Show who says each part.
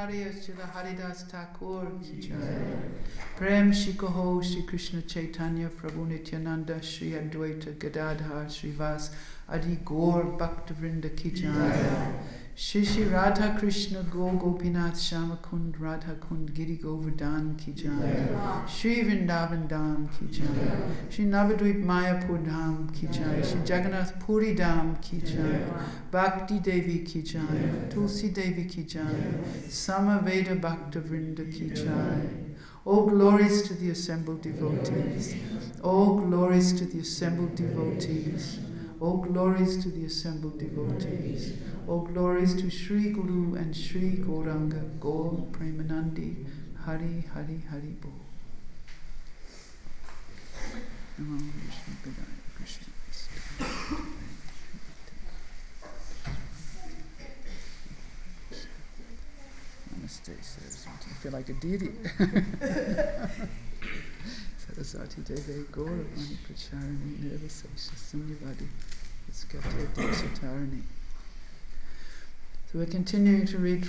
Speaker 1: Acharya Srila Haridas Thakur ki jai. Prem Shikoho Shri Krishna Chaitanya Prabhu Nityananda Shri Advaita Gadadhar Srivas Adi Gaur Bhaktavrinda ki jai. Shri Shri Radha Krishna Go Gopinath Shama Kund Radha Kund Giri Govardhan ki jai. Shri Vrindavan Dham ki jai. Shri Navadvip Mayapur Dham ki jai. Shri Jagannath Puri Dham ki jai. Bhakti Devi ki jai. Tulsi Devi ki jai. Samaveda Bhaktavrinda ki jai. All glories to the assembled devotees. All glories to the assembled devotees. All glories to the assembled devotees. All glories to Sri Guru and Sri Gauranga, Gaur Premanandi, Hari Hari Hari Bol. Namo Vishnu Padaya Krishna. Namaste, Saraswati. I feel like a deity. Saraswati Deve Gaur Mani Pracharani Nirvasesha Sunyavadi Iskate Desatarani. So we're continuing to read